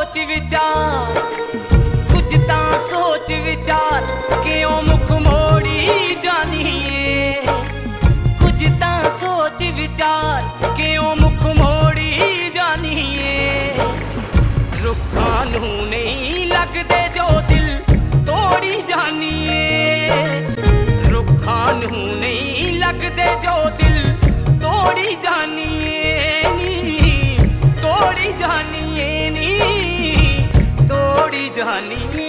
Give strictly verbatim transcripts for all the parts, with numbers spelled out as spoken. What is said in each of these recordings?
सोच विचार, कुछ ता सोच विचार क्यों मुख मोड़ी जानिए। कुछ ता सोच विचार क्यों मुख मोड़ी जानिए। रुखां नूं नहीं लगदे जो दिल तोड़ी जानिए। रुखां नूं नहीं लगदे जो दिल तोड़ी जानिए नी, तोड़ी जानिए नी, तोड़ी जानिए।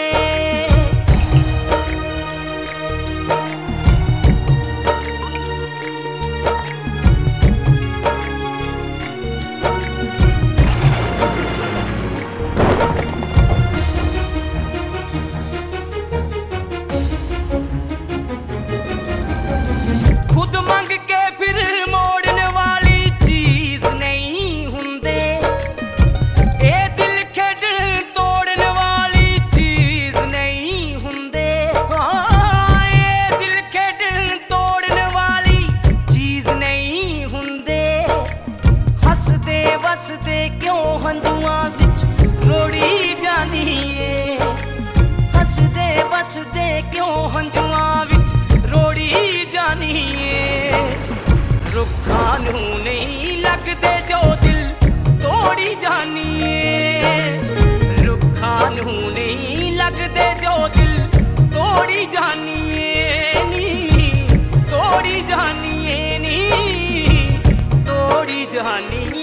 खुद मंग के फिर मोड़न वाली चीज नहीं हुंदे। ए दिल खेडन तोड़न वाली चीज नहीं हुंदे। हाँ, ए दिल खेडन तोड़न वाली चीज नहीं हुंदे। हसदे वसदे क्यों हंजुआं विच रोड़ी जानिए। हसदे वसदे क्यों हंजुआं विच रोड़ी जानिए। रुखां नूं नहीं लगदे जो दिल तोड़ी जानिए। रुखां नूं नहीं लगदे जो दिल तोड़ी जानिए नी, तोड़ी जानिए नी, तोड़ी जानिए।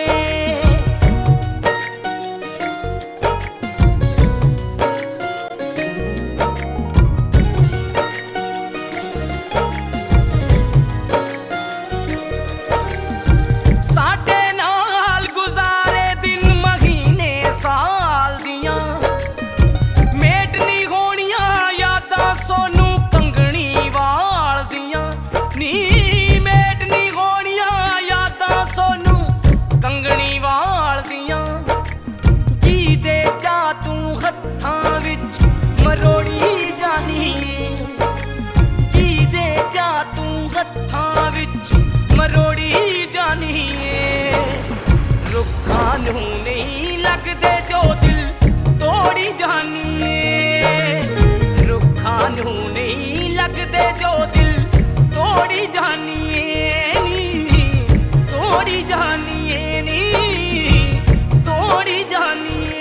साडे नाल गुजारे दिन महीने साल दियां, मेट नी होनियां यादां सोनू कंगनी वाल दियां नी। मेट नी होनियां यादां सोनू कंगनी वाल दियां। जी दे जा तू हत्थां विच मरोड़ी जानिए। जी दे जा तू हत्थां विच मरोड़ी जानिए। रुखां नूं नहीं लगदे जो दिल तोड़ी जानिए। रुखां नूं नहीं लगदे जो दिल तोड़ी जानिए नी, तोड़ी जानिए नी, तोड़ी जानिए।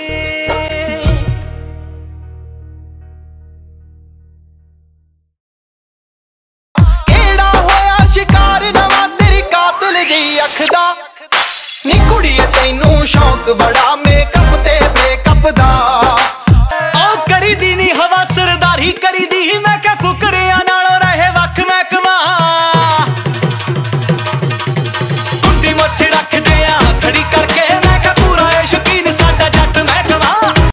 केड़ा होया शिकार नवां तेरी कातिल जी अख दा। नी कुड़िए तैनू शौक बड़ा मेकअप ते ब्रेकअप दा। ओ करी दी नी हवा सरदारी करी